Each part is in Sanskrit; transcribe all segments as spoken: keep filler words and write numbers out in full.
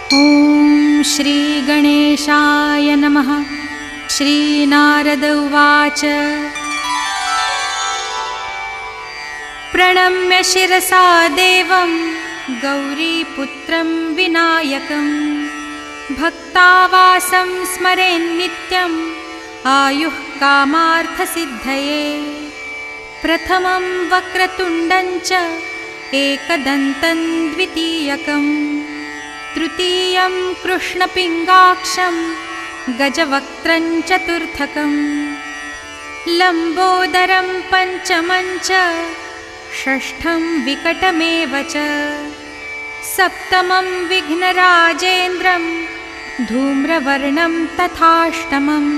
ॐ श्रीगणेशाय नमः। श्रीनारद उवाच प्रणम्य शिरसा देवं गौरीपुत्रं विनायकं भक्तावासं स्मरेन्नित्यम् आयुः कामार्थसिद्धये। प्रथमं वक्रतुण्डं च एकदन्तं द्वितीयकं तृतीयं कृष्णपिङ्गाक्षं गजवक्त्रं चतुर्थकं लम्बोदरं पञ्चमं च षष्ठं विकटमेव च सप्तमं विघ्नराजेन्द्रं धूम्रवर्णं तथाष्टमं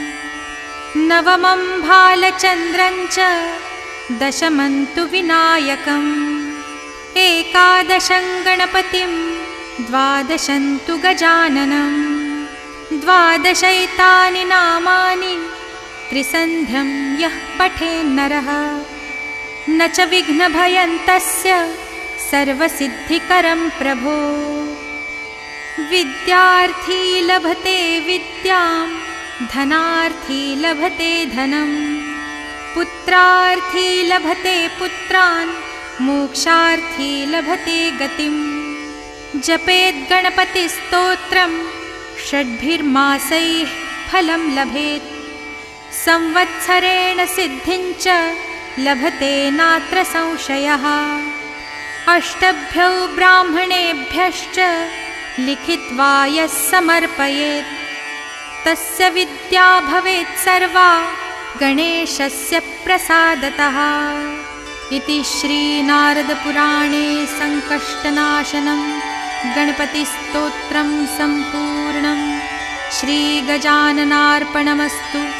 नवमं भालचन्द्रं च दशमं तु विनायकम् एकादशं गणपतिं द्वादशं तु गजाननं द्वादशैतानि नामानि त्रिसन्ध्यं यः पठेन्नरः न च विघ्नभयं तस्य सर्वसिद्धिकरं प्रभो। विद्यार्थी लभते विद्यां धनार्थी लभते धनं पुत्रार्थी लभते पुत्रान् मोक्षार्थी लभते गतिं। जपेद् गणपतिस्तोत्रं षड्भिर्मासैः फलं लभेत् संवत्सरेण सिद्धिं च लभते नात्र संशयः। अष्टभ्यो ब्राह्मणेभ्यश्च लिखित्वा यः समर्पयेत् तस्य विद्या भवेत् सर्वा गणेशस्य प्रसादतः। इति श्रीनारदपुराणे संकष्टनाशनं गणपतिस्तोत्रं सम्पूर्णं। श्रीगजाननार्पणमस्तु।